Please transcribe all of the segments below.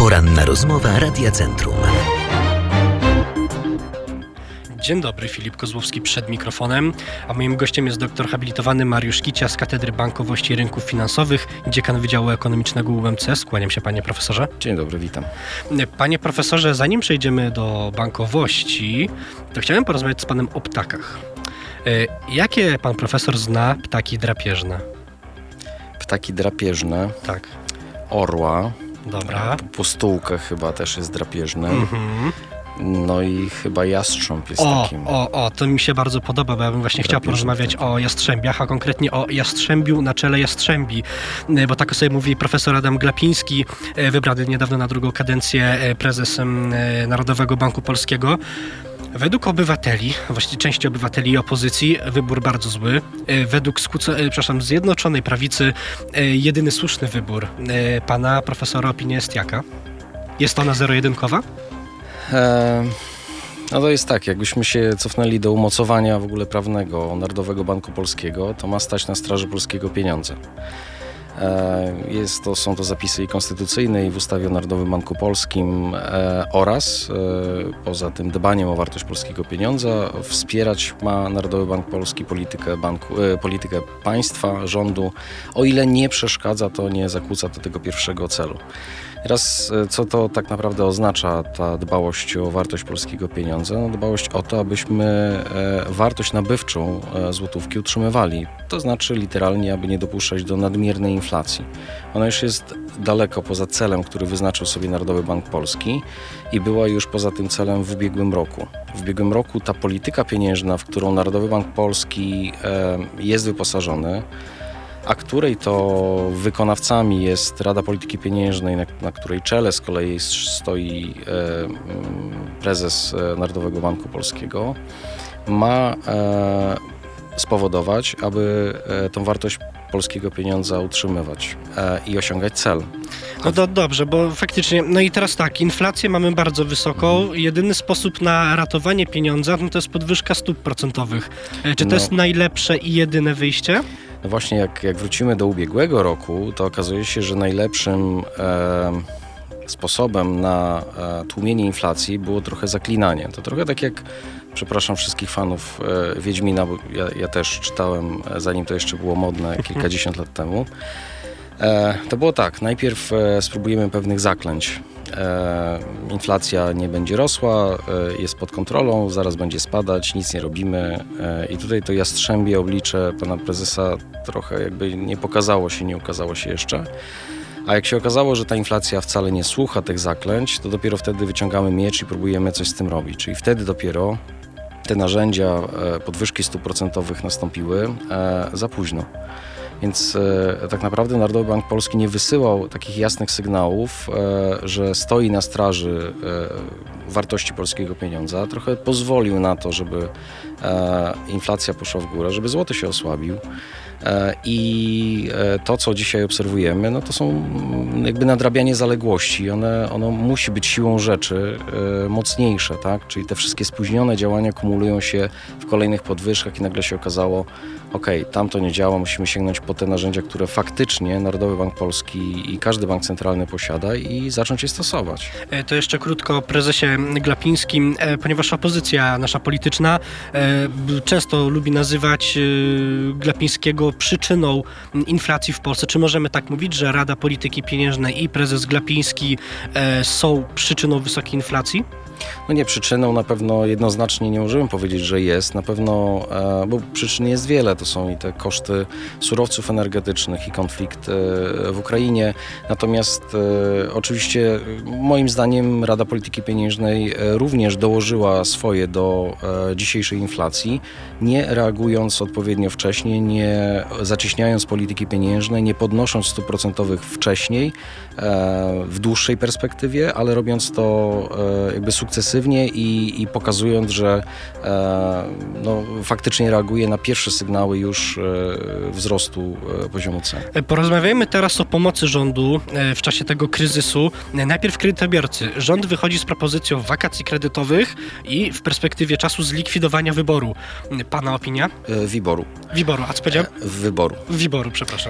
Poranna rozmowa Radia Centrum. Dzień dobry, Filip Kozłowski przed mikrofonem, a moim gościem jest doktor habilitowany Mariusz Kicia z Katedry Bankowości i Rynków Finansowych, dziekan Wydziału Ekonomicznego UMC. Kłaniam się, panie profesorze. Dzień dobry, witam. Panie profesorze, zanim przejdziemy do bankowości, to chciałem porozmawiać z panem o ptakach. Jakie pan profesor zna ptaki drapieżne? Ptaki drapieżne? Tak. Orła. Dobra. Postułka chyba też jest drapieżny. No i chyba jastrząb jest takim. To mi się bardzo podoba, bo ja bym właśnie chciał porozmawiać o jastrzębiach, a konkretnie o jastrzębiu na czele jastrzębi, bo tak sobie mówi profesor Adam Glapiński, wybrany niedawno na drugą kadencję prezesem Narodowego Banku Polskiego. Według obywateli, właściwie części obywateli i opozycji, wybór bardzo zły. Według Zjednoczonej Prawicy jedyny słuszny wybór. Pana profesora opinia jest jaka? Jest ona zero-jedynkowa? No to jest tak, jakbyśmy się cofnęli do umocowania w ogóle prawnego Narodowego Banku Polskiego, to ma stać na straży polskiego pieniądza. Są to zapisy i konstytucyjne, i w ustawie o Narodowym Banku Polskim oraz poza tym dbaniem o wartość polskiego pieniądza wspierać ma Narodowy Bank Polski politykę państwa, rządu, o ile nie przeszkadza to, nie zakłóca to tego pierwszego celu. Teraz, co to tak naprawdę oznacza ta dbałość o wartość polskiego pieniądza? No, dbałość o to, abyśmy wartość nabywczą złotówki utrzymywali. To znaczy literalnie, aby nie dopuszczać do nadmiernej inflacji. Ona już jest daleko poza celem, który wyznaczył sobie Narodowy Bank Polski i była już poza tym celem w ubiegłym roku. W ubiegłym roku ta polityka pieniężna, w którą Narodowy Bank Polski jest wyposażony, a której to wykonawcami jest Rada Polityki Pieniężnej, na której czele z kolei stoi prezes Narodowego Banku Polskiego, ma spowodować, aby tą wartość polskiego pieniądza utrzymywać i osiągać cel. No to dobrze, bo faktycznie, no i teraz tak, inflację mamy bardzo wysoką. Jedyny sposób na ratowanie pieniądza to jest podwyżka stóp procentowych. Czy to jest najlepsze i jedyne wyjście? No właśnie, jak wrócimy do ubiegłego roku, to okazuje się, że najlepszym sposobem na tłumienie inflacji było trochę zaklinanie. To trochę tak jak, przepraszam wszystkich fanów Wiedźmina, bo ja też czytałem, zanim to jeszcze było modne kilkadziesiąt lat temu. To było tak, najpierw spróbujemy pewnych zaklęć. Inflacja nie będzie rosła, jest pod kontrolą, zaraz będzie spadać, nic nie robimy i tutaj to jastrzębie oblicze pana prezesa trochę jakby nie ukazało się jeszcze. A jak się okazało, że ta inflacja wcale nie słucha tych zaklęć, to dopiero wtedy wyciągamy miecz i próbujemy coś z tym robić. Czyli wtedy dopiero te narzędzia podwyżki stóp procentowych nastąpiły za późno. Więc tak naprawdę Narodowy Bank Polski nie wysyłał takich jasnych sygnałów, że stoi na straży wartości polskiego pieniądza. Trochę pozwolił na to, żeby inflacja poszła w górę, żeby złoty się osłabił. I to, co dzisiaj obserwujemy, no to są jakby nadrabianie zaległości. Ono musi być siłą rzeczy mocniejsze, tak? Czyli te wszystkie spóźnione działania kumulują się w kolejnych podwyżkach i nagle się okazało, tam to nie działa, musimy sięgnąć po te narzędzia, które faktycznie Narodowy Bank Polski i każdy bank centralny posiada i zacząć je stosować. To jeszcze krótko o prezesie Glapińskim, ponieważ opozycja nasza polityczna często lubi nazywać Glapińskiego przyczyną inflacji w Polsce. Czy możemy tak mówić, że Rada Polityki Pieniężnej i prezes Glapiński są przyczyną wysokiej inflacji? No nie przyczyną, na pewno jednoznacznie nie możemy powiedzieć, że jest. Na pewno, bo przyczyn jest wiele. To są i te koszty surowców energetycznych i konflikt w Ukrainie. Natomiast oczywiście moim zdaniem Rada Polityki Pieniężnej również dołożyła swoje do dzisiejszej inflacji, nie reagując odpowiednio wcześniej, nie zacieśniając polityki pieniężnej, nie podnosząc stóp procentowych wcześniej, w dłuższej perspektywie, ale robiąc to jakby sukcesywnie i pokazując, że faktycznie reaguje na pierwsze sygnały już wzrostu poziomu cen. Porozmawiajmy teraz o pomocy rządu w czasie tego kryzysu. Najpierw kredytobiorcy. Rząd wychodzi z propozycją wakacji kredytowych i w perspektywie czasu zlikwidowania wyboru. Pana opinia? Wiboru. Wiboru, a co powiedział? Wiboru, przepraszam.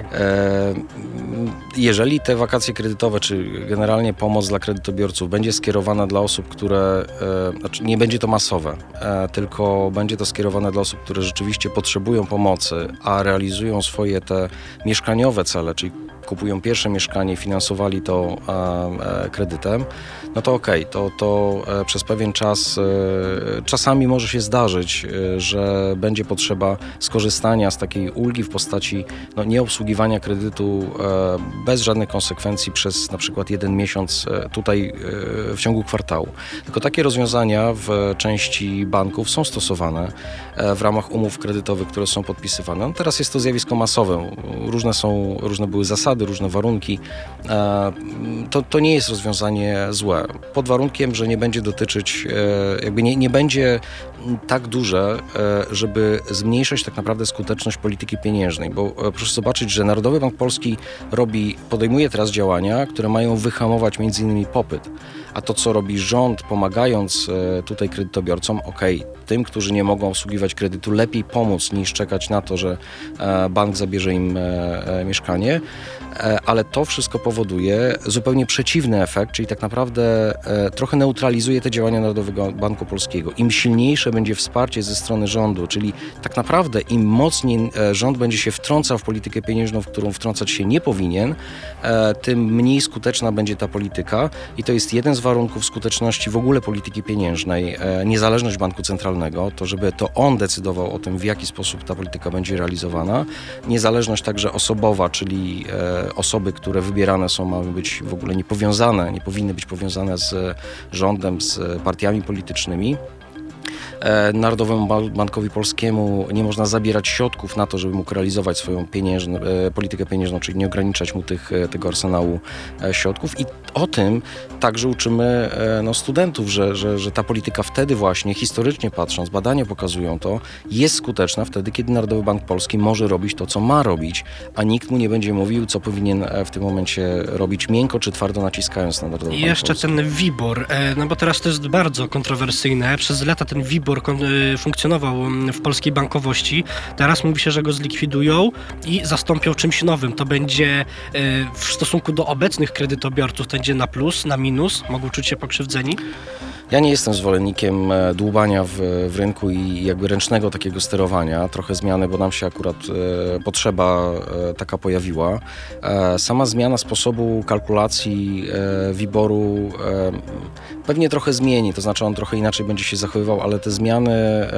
Jeżeli te wakacje kredytowe, czy generalnie pomoc dla kredytobiorców będzie skierowana dla osób, które, nie będzie to masowe, tylko będzie to skierowane dla osób, które rzeczywiście potrzebują pomocy, a realizują swoje te mieszkaniowe cele, czyli kupują pierwsze mieszkanie i finansowali to kredytem, no to okej, to przez pewien czas czasami może się zdarzyć, że będzie potrzeba skorzystania z takiej ulgi w postaci nieobsługiwania kredytu bez żadnych konsekwencji przez na przykład 1 miesiąc tutaj w ciągu kwartału. Tylko takie rozwiązania w części banków są stosowane w ramach umów kredytowych, które są podpisywane. No teraz jest to zjawisko masowe. Różne były zasady, różne warunki. To nie jest rozwiązanie złe. Pod warunkiem, że nie będzie dotyczyć, nie będzie tak duże, żeby zmniejszać tak naprawdę skuteczność polityki pieniężnej, bo proszę zobaczyć, że Narodowy Bank Polski podejmuje teraz działania, które mają wyhamować m.in. popyt. A to, co robi rząd, pomagając tutaj kredytobiorcom, tym, którzy nie mogą obsługiwać kredytu, lepiej pomóc niż czekać na to, że bank zabierze im mieszkanie, ale to wszystko powoduje zupełnie przeciwny efekt, czyli tak naprawdę trochę neutralizuje te działania Narodowego Banku Polskiego. Im silniejsze będzie wsparcie ze strony rządu, czyli tak naprawdę im mocniej rząd będzie się wtrącał w politykę pieniężną, w którą wtrącać się nie powinien, tym mniej skuteczna będzie ta polityka i to jest jeden z warunków skuteczności w ogóle polityki pieniężnej, niezależność banku centralnego, to żeby to on decydował o tym, w jaki sposób ta polityka będzie realizowana, niezależność także osobowa, czyli osoby, które wybierane są, mają być w ogóle niepowiązane, nie powinny być powiązane z rządem, z partiami politycznymi. Narodowemu Bankowi Polskiemu nie można zabierać środków na to, żeby mógł realizować swoją politykę pieniężną, czyli nie ograniczać mu tego arsenału środków. I o tym także uczymy studentów, że ta polityka wtedy właśnie, historycznie patrząc, badania pokazują to, jest skuteczna wtedy, kiedy Narodowy Bank Polski może robić to, co ma robić, a nikt mu nie będzie mówił, co powinien w tym momencie robić miękko czy twardo naciskając na Narodowy Bank Polski. I jeszcze ten WIBOR, bo teraz to jest bardzo kontrowersyjne. Przez lata ten WIBOR funkcjonował w polskiej bankowości. Teraz mówi się, że go zlikwidują i zastąpią czymś nowym. To będzie w stosunku do obecnych kredytobiorców, to będzie na plus, na minus? Mogą czuć się pokrzywdzeni? Ja nie jestem zwolennikiem dłubania w rynku i jakby ręcznego takiego sterowania. Trochę zmiany, bo nam się akurat potrzeba taka pojawiła. Sama zmiana sposobu kalkulacji WIBOR-u pewnie trochę zmieni, to znaczy on trochę inaczej będzie się zachowywał, ale te zmiany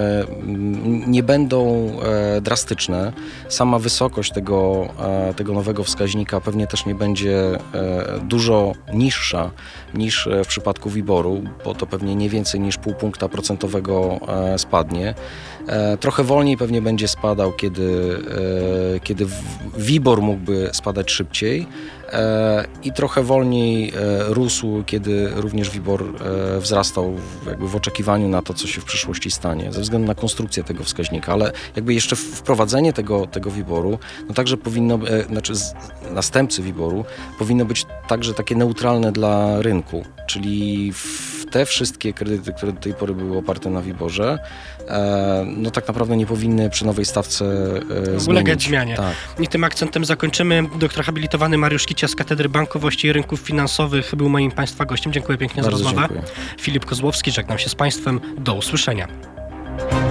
nie będą drastyczne. Sama wysokość tego nowego wskaźnika pewnie też nie będzie dużo niższa niż w przypadku WIBOR-u, bo to pewnie nie więcej niż 0,5 punkta procentowego spadnie. Trochę wolniej pewnie będzie spadał, kiedy WIBOR mógłby spadać szybciej i trochę wolniej rósł, kiedy również WIBOR wzrastał w oczekiwaniu na to, co się w przyszłości stanie, ze względu na konstrukcję tego wskaźnika, ale jakby jeszcze wprowadzenie tego WIBOR-u, także powinno, następcy WIBOR-u powinno być także takie neutralne dla rynku, czyli te wszystkie kredyty, które do tej pory były oparte na WIBOR-ze, tak naprawdę nie powinny przy nowej stawce ulegać zmianie. Tak. I tym akcentem zakończymy. Doktor habilitowany Mariusz Kicia z Katedry Bankowości i Rynków Finansowych był moim Państwa gościem. Dziękuję pięknie za rozmowę. Dziękuję. Filip Kozłowski, żegnam się z Państwem. Do usłyszenia.